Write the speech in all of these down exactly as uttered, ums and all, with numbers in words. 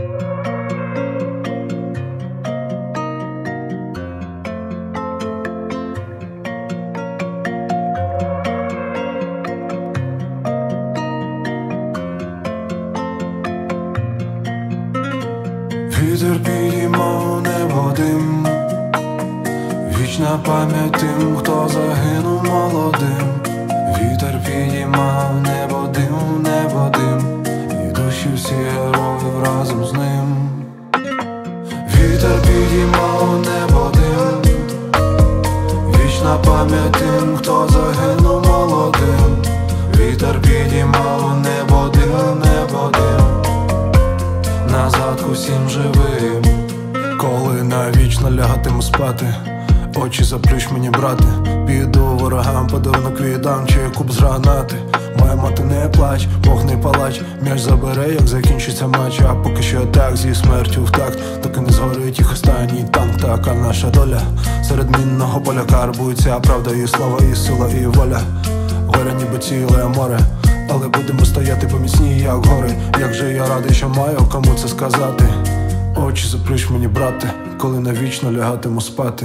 Вітер підіймав небо дим, вічна пам'ять тим, хто загинув молодим. Вітер підіймав небо дим, небо дим, і душі всі героїв разом з ним. Вітер підіймав небо дим, вічна пам'ять тим, хто загинув молодим. Вітер підіймав небо дим, небо дим, назад усім живим. Коли навічно лягатиму спати, очі заплющ мені, брате. Піду ворогам, подарунок віддам, чи куб з гранати. Моя мати, не плач, Бог не палач. М'яч забере, як закінчиться матч. А поки що так, зі смертю в такт, доки не згорить їх останній танк. Така наша доля, серед мінного поля карбується правда і слава, і сила, і воля. Горе ніби ціле море, але будемо стояти поміцні, як гори. Як же я радий, що маю кому це сказати. Очі заплющ мені, брате, коли навічно лягатиму спати.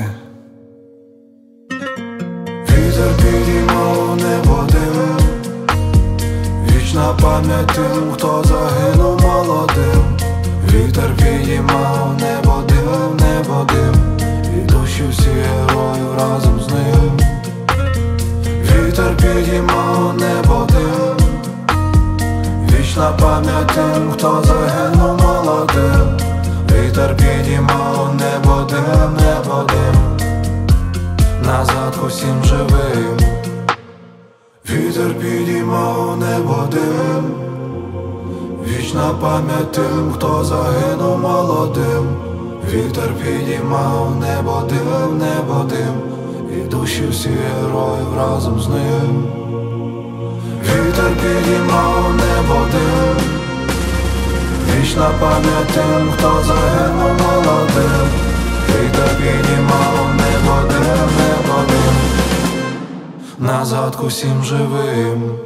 Вітер підіймав небо дим, вічна пам'ять тим, хто загинув молодим. Вітер підіймав небо дим, небо дим, і душі всі героїв разом з ним. Вітер підіймав небо дим, вічна пам'ять тим, хто загинув молодим. Вітер підіймав небо дим, небо дим, назад усім живим. Вітер підіймав небо дим, вічна пам'ять тим, хто загинув молодим. Вітер підіймав небо дим, небо дим, і душі всі героїв разом з ним. Вітер підіймав небо дим, вічна пам'ять тим, хто загинув молодим. Вітер підіймав небо дим, небо дим, назад усім живим.